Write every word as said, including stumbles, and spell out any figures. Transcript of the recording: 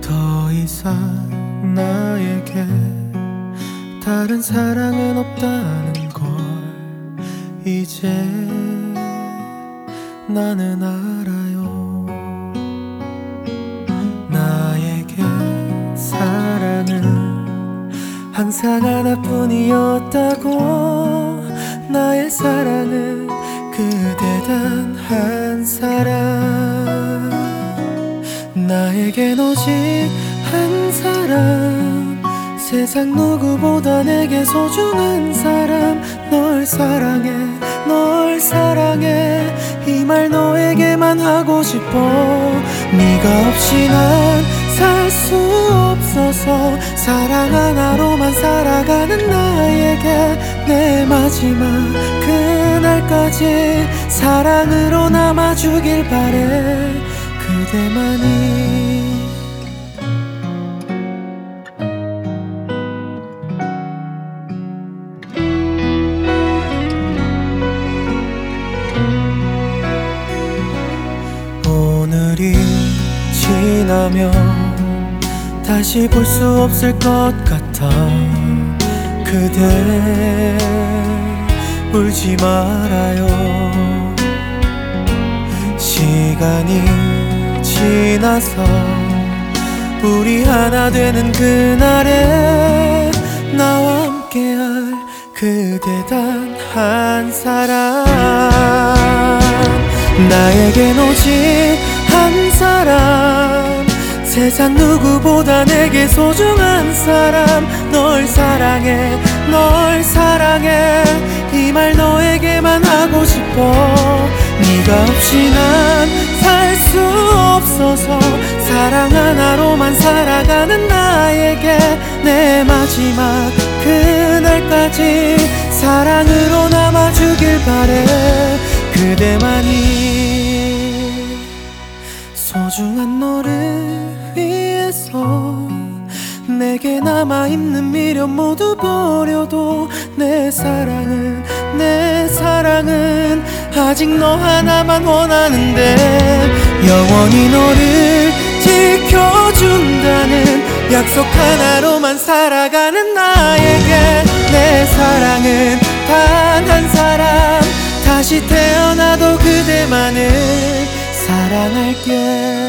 더 이상 나에게 다른 사랑은 없다는 걸 이제 나는 알아요. 나에게 사랑은 항상 하나뿐이었다고. 나의 사랑은 그대 단 한 사람. 나에겐 오직 한 사람, 세상 누구보다 내게 소중한 사람. 널 사랑해, 널 사랑해, 이 말 너에게만 하고 싶어. 네가 없이 난 살 수 없어서 사랑 하나로만 살아가는 나에게 내 마지막 그날까지 사랑으로 남아주길 바래. 그대만이. 오늘이 지나면 다시 볼 수 없을 것 같아. 그대 울지 말아요. 시간이 지나서 우리 하나 되는 그날에 나와 함께할 그대 단 한 사람. 나에겐 오직 한 사람, 세상 누구보다 내게 소중한 사람. 널 사랑해, 널 사랑해, 이 말 너에게만 하고 싶어. 네가 없이 난 살 수 없어서 사랑 하나로만 살아가는 나에게 내 마지막 그날까지 사랑으로 남아주길 바래. 그대만이. 소중한 너를 위해서 내게 남아있는 미련 모두 버려도 내 사랑은, 내 사랑은 아직 너 하나만 원하는데. 영원히 너를 지켜준다는 약속 하나로만 살아가는 나에게 내 사랑은 단 한 사람. 다시 태어나도 그대만을 사랑할게.